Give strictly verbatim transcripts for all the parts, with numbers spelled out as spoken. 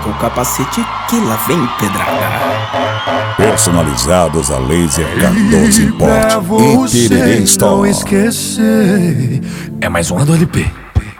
com o capacete que lá vem pedrada. Personalizados a laser Cardoso Import e Tererê Store. Não esquecer. É mais uma do L P.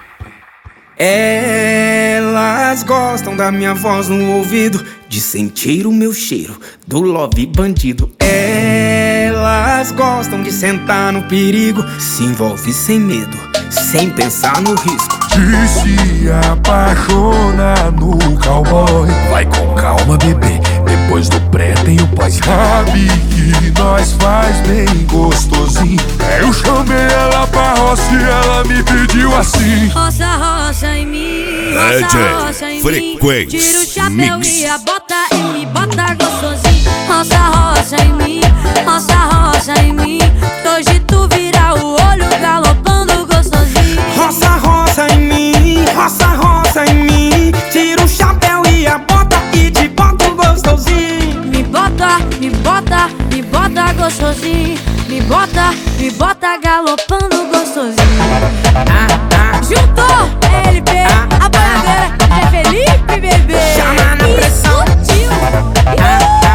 Elas gostam da minha voz no ouvido, de sentir o meu cheiro do love bandido. Elas gostam de sentar no perigo, se envolve sem medo, sem pensar no risco. E se apaixona no cowboy. Vai com calma, bebê, depois do pré tem o pós. Sabe que nós faz bem gostosinho. Eu chamei ela pra roça e ela me pediu assim: roça, roça em mim, D roça, J roça em Frequência mim. Tira o chapéu Mix. e a bota e me bota gostosinho. Roça, roça em mim, roça, roça em mim. Hoje tu vira o olho galopando gostosinho. Roça, roça em mim, roça, roça em mim. Tira o chapéu e a bota e te boto gostosinho. Me bota, me bota, me bota gostosinho. Me bota, me bota galopando gostosinho. Ah, ah, Juntou L P, Ah, a bagadeira é Felipe, bebê. Chama na E pressão. sutil. ah,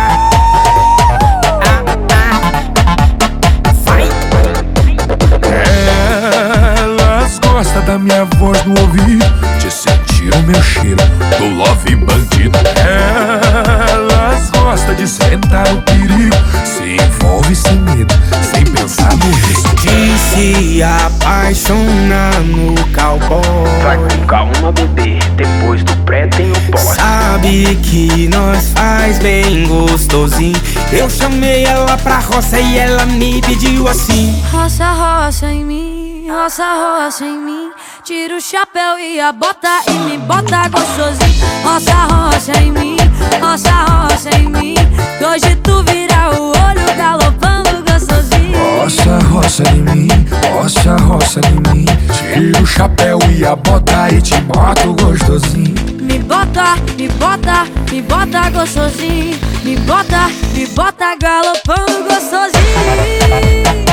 ah, ah. Vai. Elas gostam da minha voz no ouvido, de sentir o meu cheiro do love bandido. Elas gostam de sentar no perigo, se envolve sem medo, sem pensar no risco. De se apaixonar no cowboy. Vai com calma, bebê, depois do pré tem o pós. Sabe que nós faz bem gostosinho. Eu chamei ela pra roça e ela me pediu assim: Roça, roça em mim, roça, roça em mim. Tira o chapéu e a bota e me bota gostosinho. Roça, roça em mim, roça, roça em mim. Hoje tu vira o olho galopando gostosinho. Roça, roça em mim, roça, roça em mim. Tira o chapéu e a bota e te boto gostosinho. Me bota, me bota, me bota gostosinho. Me bota, me bota galopando gostosinho.